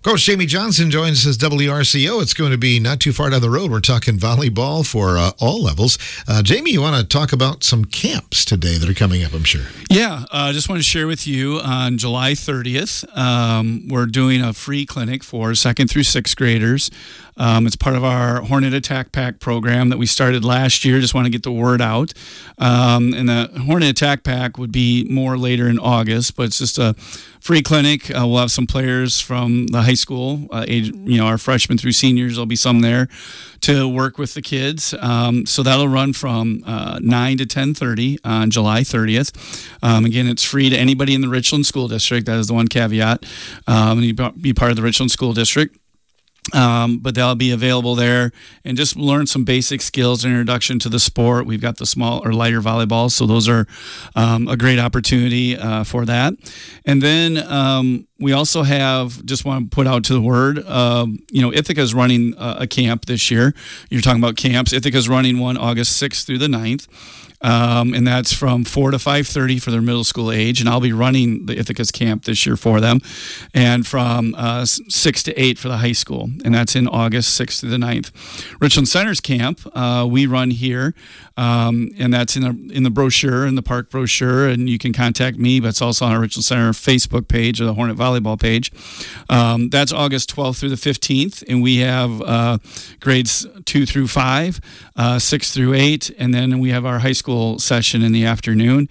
Coach Jamie Johnson joins us as WRCO. It's going to be not too far down the road. We're talking volleyball for all levels. Jamie, you want to talk about some camps today that are coming up, I'm sure. Yeah, I just want to share with you on July 30th, we're doing a free clinic for 2nd through 6th graders. It's part of our Hornet Attack Pack program that we started last year. Just want to get the word out. And the Hornet Attack Pack would be more later in August, but it's just a free clinic. We'll have some players from the high school, our freshmen through seniors. There'll be some there to work with the kids. So that'll run from 9 to 10:30 on July 30th. Again, it's free to anybody in the Richland School District. That is the one caveat. You be part of the Richland School District. But they'll be available there and just learn some basic skills and introduction to the sport. We've got the small or lighter volleyballs, so those are a great opportunity for that. And then we also have, just want to put out to the word, Ithaca is running a camp this year. You're talking about camps. Ithaca is running one August 6th through the 9th. And that's from 4 to 5:30 for their middle school age. And I'll be running the Ithaca's camp this year for them. And from 6 to 8 for the high school. And that's in August 6th to the 9th. Richland Center's camp, we run here. And that's in the brochure, in the park brochure. And you can contact me, but it's also on our Richland Center Facebook page or the Hornet Volleyball page. That's August 12th through the 15th. And we have grades 2 through 5, 6 through 8. And then we have our high school session in the afternoon,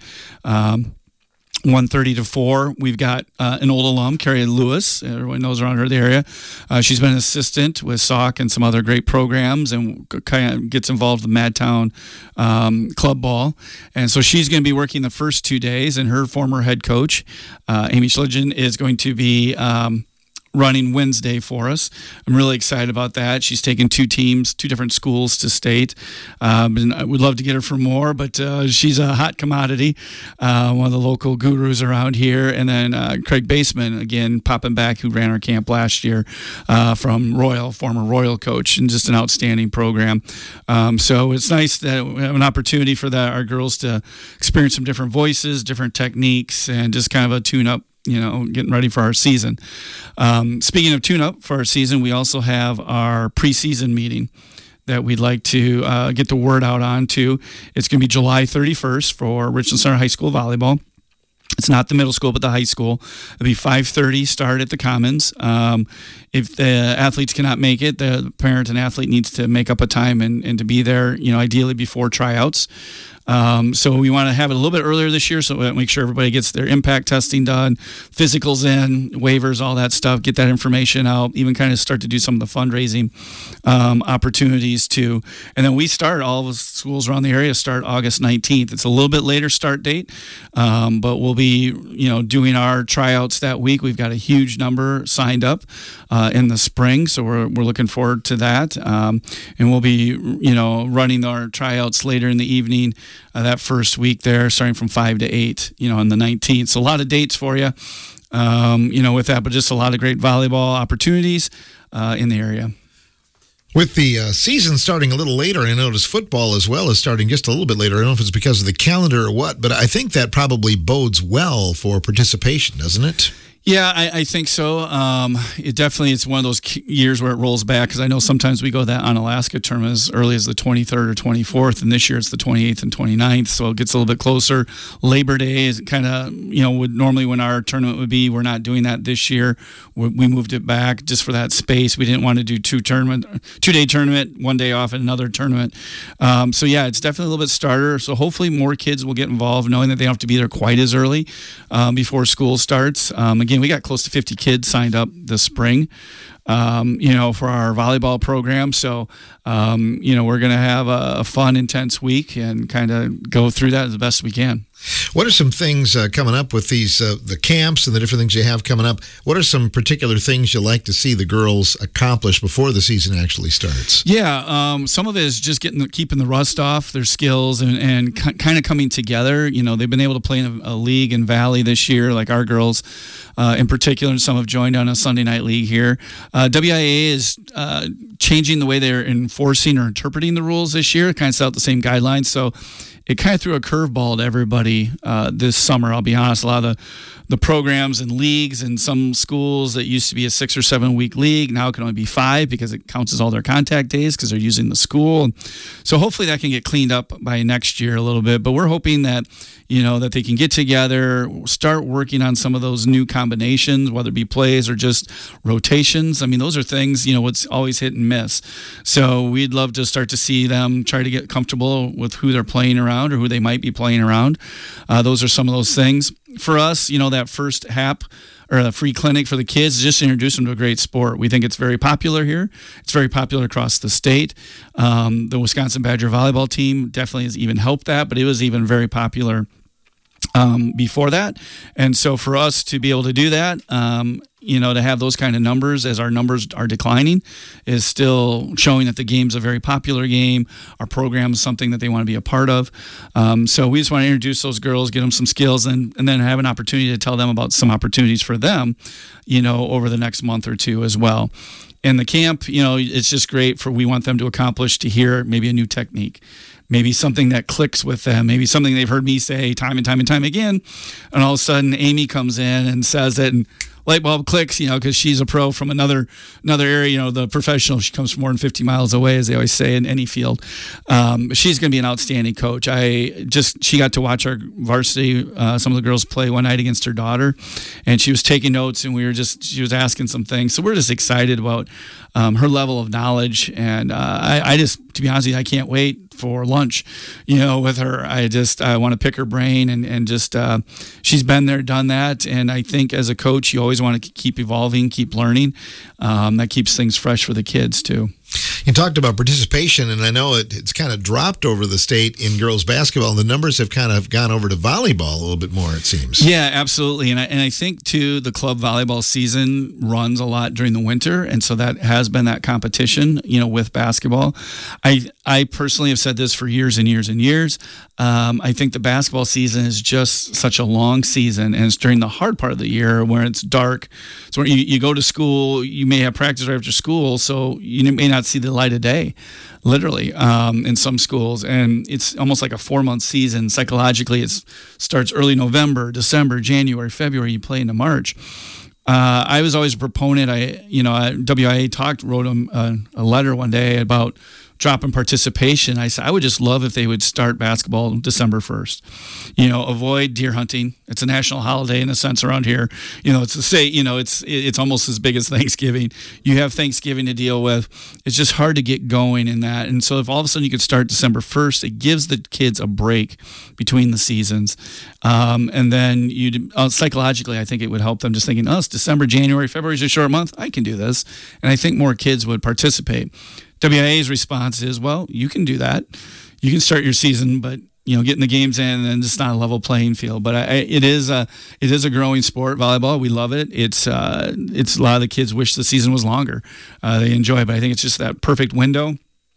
1:30 to 4. We've got an old alum, Carrie Lewis. Everyone knows around her the area. She's been an assistant with SAWC and some other great programs, and kind of gets involved with Madtown club ball. And so she's going to be working the first 2 days, and her former head coach, Amy Schligen, is going to be running Wednesday for us. I'm really excited about that. She's taken 2 teams, 2 different schools to state. And I would love to get her for more, but she's a hot commodity, one of the local gurus around here. And then Craig Baseman, again, popping back, who ran our camp last year from Royal, former Royal coach, and just an outstanding program. So it's nice that we have an opportunity for our girls to experience some different voices, different techniques, and just kind of a tune-up, getting ready for our season. Speaking of tune-up for our season, we also have our preseason meeting that we'd like to get the word out on to. It's going to be July 31st for Richland Center High School volleyball. It's not the middle school, but the high school. It'll be 5:30 start at the Commons. If the athletes cannot make it, the parent and athlete needs to make up a time and to be there, ideally before tryouts. So we want to have it a little bit earlier this year, so we make sure everybody gets their impact testing done, physicals in, waivers, all that stuff, get that information out, even kind of start to do some of the fundraising opportunities too. And then we start, all the schools around the area start August 19th. It's a little bit later start date, but we'll be, doing our tryouts that week. We've got a huge number signed up in the spring, so we're looking forward to that. And we'll be, running our tryouts later in the evening that first week there, starting from 5 to 8, on the 19th. So a lot of dates for you, with that, but just a lot of great volleyball opportunities in the area. With the season starting a little later, I notice football as well is starting just a little bit later. I don't know if it's because of the calendar or what, but I think that probably bodes well for participation, doesn't it? Yeah, I think so. It definitely, it's one of those years where it rolls back, because I know sometimes we go that Unalaska tournament as early as the 23rd or 24th, and this year it's the 28th and 29th, so it gets a little bit closer. Labor Day is kind of, would normally when our tournament would be. We're not doing that this year. We moved it back just for that space. We didn't want to do 2-day tournament, 1 day off, and another tournament. So yeah, it's definitely a little bit starter. So hopefully more kids will get involved, knowing that they don't have to be there quite as early before school starts. Again, we got close to 50 kids signed up this spring, for our volleyball program. So, we're going to have a fun, intense week and kind of go through that as the best we can. What are some things coming up with these the camps and the different things you have coming up? What are some particular things you like to see the girls accomplish before the season actually starts? Yeah, some of it is just keeping the rust off their skills and kind of coming together. They've been able to play in a league in Valley this year, like our girls in particular, and some have joined on a Sunday night league here. WIA is changing the way they're enforcing or interpreting the rules this year. It kind of set out the same guidelines. So it kind of threw a curveball to everybody this summer. I'll be honest, a lot of the programs and leagues in some schools that used to be a 6 or 7 week league now it can only be 5 because it counts as all their contact days because they're using the school. So hopefully that can get cleaned up by next year a little bit. But we're hoping that that they can get together, start working on some of those new combinations, whether it be plays or just rotations. I mean, those are things, what's always hit and miss. So we'd love to start to see them try to get comfortable with who they're playing around or who they might be playing around. Those are some of those things. For us, that first HAP or the free clinic for the kids, just to introduce them to a great sport. We think it's very popular here. It's very popular across the state. The Wisconsin Badger volleyball team definitely has even helped that, but it was even very popular before that. And so for us to be able to do that, to have those kind of numbers as our numbers are declining is still showing that the game's a very popular game. Our program is something that they want to be a part of. So we just want to introduce those girls, get them some skills, and then have an opportunity to tell them about some opportunities for them, over the next month or two as well. And the camp, it's just great we want them to accomplish to hear maybe a new technique, maybe something that clicks with them, maybe something they've heard me say time and time and time again. And all of a sudden Amy comes in and says it and light bulb clicks, because she's a pro from another area, the professional. She comes from more than 50 miles away, as they always say, in any field. She's going to be an outstanding coach. She got to watch our varsity, some of the girls play one night against her daughter, and she was taking notes, and she was asking some things. So we're just excited about her level of knowledge, and I just, to be honest with you, I can't wait for lunch, with her. I want to pick her brain and just, she's been there, done that. And I think as a coach, you always want to keep evolving, keep learning. That keeps things fresh for the kids too. You talked about participation, and I know it's kind of dropped over the state in girls basketball, and the numbers have kind of gone over to volleyball a little bit more, it seems. Yeah, absolutely. And I think, too, the club volleyball season runs a lot during the winter, and so that has been that competition, with basketball. I personally have said this for years and years and years. I think the basketball season is just such a long season, and it's during the hard part of the year where it's dark. So when you go to school, you may have practice right after school, so you may not see the light of day, literally, in some schools. And it's almost like a 4-month season. Psychologically, it starts early November, December, January, February, you play into March. I was always a proponent. WIA wrote them a letter one day about drop in participation. I said I would just love if they would start basketball December 1st. Avoid deer hunting. It's a national holiday in a sense around here. It's to say, it's almost as big as Thanksgiving. You have Thanksgiving to deal with. It's just hard to get going in that. And so if all of a sudden you could start December 1st, it gives the kids a break between the seasons. And then psychologically, I think it would help them just thinking, it's December, January, February is a short month. I can do this. And I think more kids would participate. WIA's response is, well, you can do that. You can start your season, but getting the games in, and it's not a level playing field. But it is a growing sport, volleyball. We love it. It's a lot of the kids wish the season was longer. They enjoy it, but I think it's just that perfect window.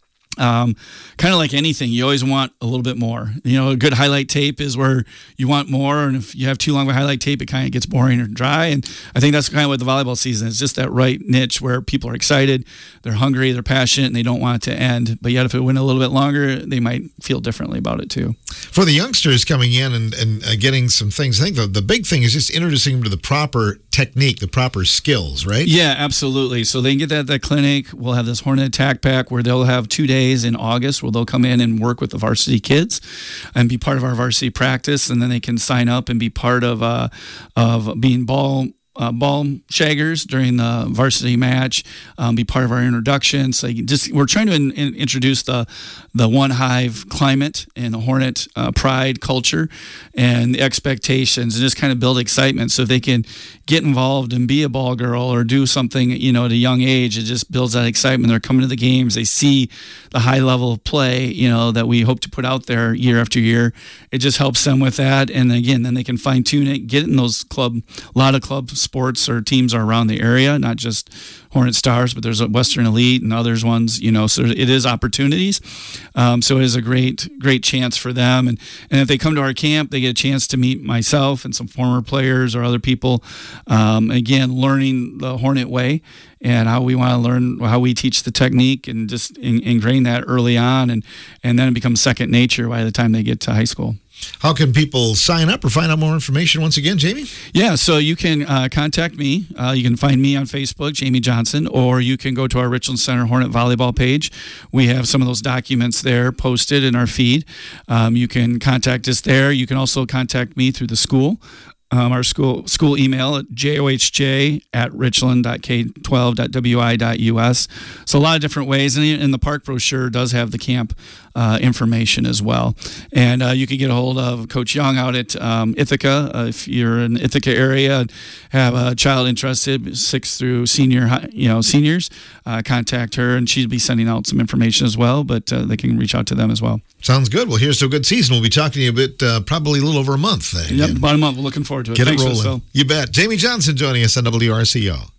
Kind of like anything, you always want a little bit more. A good highlight tape is where you want more, and if you have too long of a highlight tape, it kind of gets boring or dry. And I think that's kind of what the volleyball season is, just that right niche where people are excited, they're hungry, they're passionate, and they don't want it to end. But yet if it went a little bit longer, they might feel differently about it too. For the youngsters coming in and getting some things, I think the big thing is just introducing them to the proper technique, the proper skills, right? Yeah, absolutely. So they can get that at the clinic. We'll have this Hornet Attack Pack where they'll have 2 days in August where they'll come in and work with the varsity kids and be part of our varsity practice, and then they can sign up and be part of being ball shaggers during the varsity match, be part of our introduction. So we're trying to introduce the One Hive climate and the Hornet pride culture and the expectations, and just kind of build excitement. So if they can get involved and be a ball girl or do something, at a young age, it just builds that excitement. They're coming to the games. They see the high level of play, that we hope to put out there year after year. It just helps them with that. And again, then they can fine tune it, get it in those a lot of club sports or teams are around the area, not just Hornet Stars, but there's a Western Elite and others ones, so it is opportunities. So it is a great chance for them. And if they come to our camp, they get a chance to meet myself and some former players or other people. Again, learning the Hornet way and how we want to learn, how we teach the technique and just ingrain that early on. And then it becomes second nature by the time they get to high school. How can people sign up or find out more information once again, Jamie? Yeah, so you can contact me. You can find me on Facebook, Jamie Johnson, or you can go to our Richland Center Hornet Volleyball page. We have some of those documents there posted in our feed. You can contact us there. You can also contact me through the school. Our school email at johj@richland.k12.wi.us. So a lot of different ways, and the park brochure does have the camp information as well. And you can get a hold of Coach Young out at Ithaca if you're in the Ithaca area and have a child interested, 6th through seniors. Contact her, and she'll be sending out some information as well. But they can reach out to them as well. Sounds good. Well, here's to a good season. We'll be talking to you a bit, probably a little over a month. Yep, about a month. We're looking forward to it. Get Thanks, it rolling. You bet. Jamie Johnson joining us on WRCO.